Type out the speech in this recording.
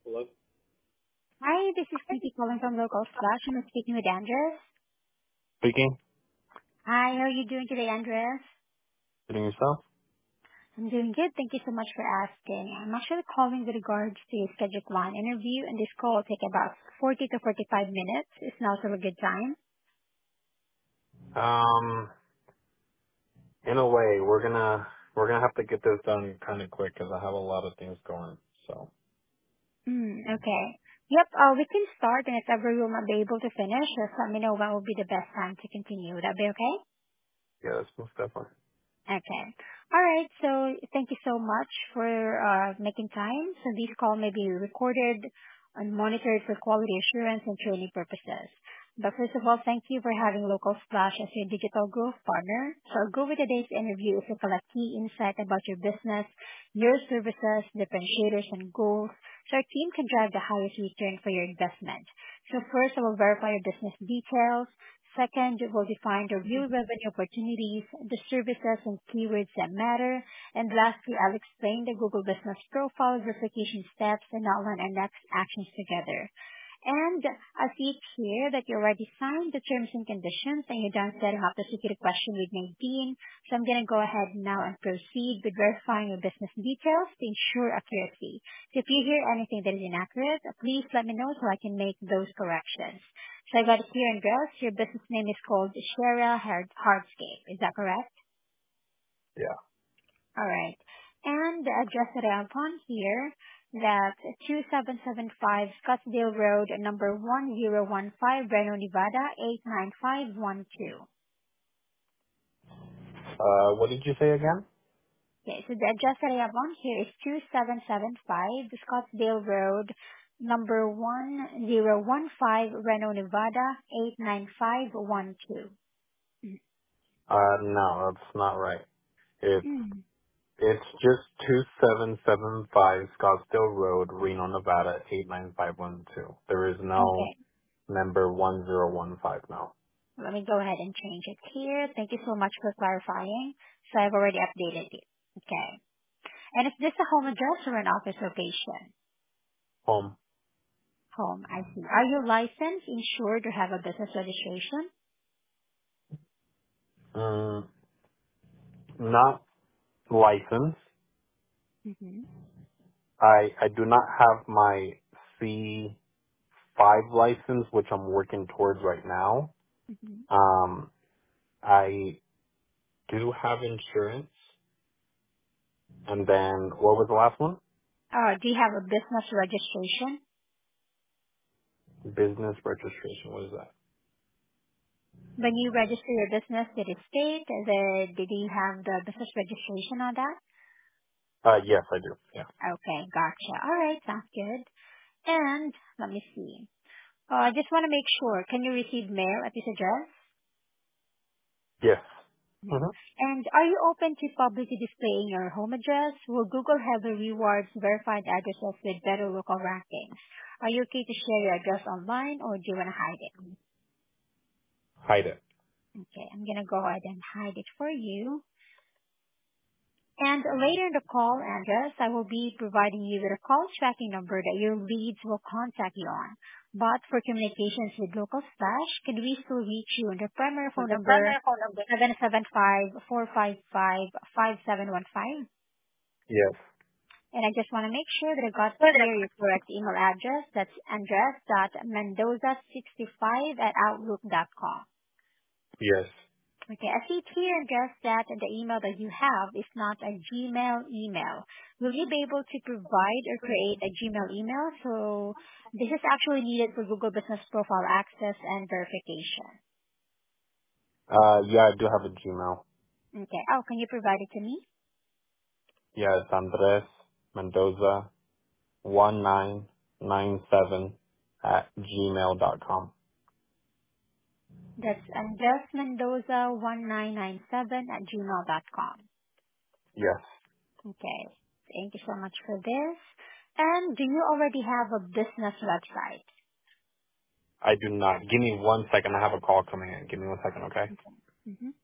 Hello? Hi, this is Titi calling from Local Slash. I'm speaking with Andres. Speaking? Hi, how are you doing today, Andres? Getting yourself? I'm doing good. Thank you so much for asking. I'm actually calling with regards to your scheduled one interview, and this call will take about 40 to 45 minutes. It's now still a good time. Um, in a way, we're gonna have to get this done kind of quick because I have a lot of things going. So Okay. Yep, we can start, and if ever you'll not be able to finish, just let me know when will be the best time to continue. Would that be okay? yeah, that's most definitely. Okay. All right. So thank you so much for making time. So this call may be recorded and monitored for quality assurance and training purposes. But first of all, thank you for having Local Splash as your digital growth partner. So our goal with today's interview is to collect key insight about your business, your services, differentiators, and goals, so our team can drive the highest return for your investment. So first, I will verify your business details. Second, we'll define the real revenue opportunities, the services and keywords that matter. And lastly, I'll explain the Google Business Profile verification steps and outline our next actions together. And I see it here that you already signed the terms and conditions and you're done setting up the security question with Nadine. So I'm going to go ahead now and proceed with verifying your business details to ensure accuracy. So if you hear anything that is inaccurate, please let me know so I can make those corrections. So I got it here in Gross. Your business name is called Shara Hardscape. Is that correct? Yeah. All right. And the address that I have on here, that's 2775 Scottsdale Road, number 1015, Reno, Nevada, 89512. What did you say again? Okay, so the address that I have on here is 2775 Scottsdale Road, number 1015, Reno, Nevada, 89512. No, that's not right. It's Mm. it's just 2775 Scottsdale Road, Reno, Nevada 89512. There is no Okay. number 1015 now. Let me go ahead and change it here. Thank you so much for clarifying. So I've already updated it. Okay. And is this a home address or an office location? Home. Home, I see. Are you licensed, insured, or have a business registration? Mm, not licensed. Mm-hmm. I do not have my C5 license, which I'm working towards right now. Mm-hmm. I do have insurance. And then, what was the last one? Do you have a business registration? Business registration. What is that? When you register your business, did it state did you have the business registration on that? Yes, I do. Yeah. Okay, gotcha. All right, sounds good. And let me see. I just want to make sure, can you receive mail at this address? Yes. Mhm. hmm And are you open to publicly displaying your home address? Will Google have the rewards verified addresses with better local rankings? Are you okay to share your address online or do you want to hide it? Hide it. Okay, I'm going to go ahead and hide it for you. And later in the call, Andres, I will be providing you with a call tracking number that your leads will contact you on. But for communications with local stash, can we still reach you on the primary phone The number primary phone number. 775-455-5715? Yes. And I just want to make sure that I got Further. here your correct email address. That's andres.mendoza65 at outlook.com. Yes. Okay, I see it here, Andres, that the email that you have is not a Gmail email. Will you be able to provide or create a Gmail email? So this is actually needed for Google Business Profile access and verification. Yeah, I do have a Gmail. Okay. Oh, can you provide it to me? Yeah, it's Andres Mendoza 1997 at gmail.com. That's andresmendoza1997 at gmail.com. Yes. Okay. Thank you so much for this. And do you already have a business website? I do not. Give me 1 second. I have a call coming in. Give me 1 second, okay? Okay. Mm-hmm.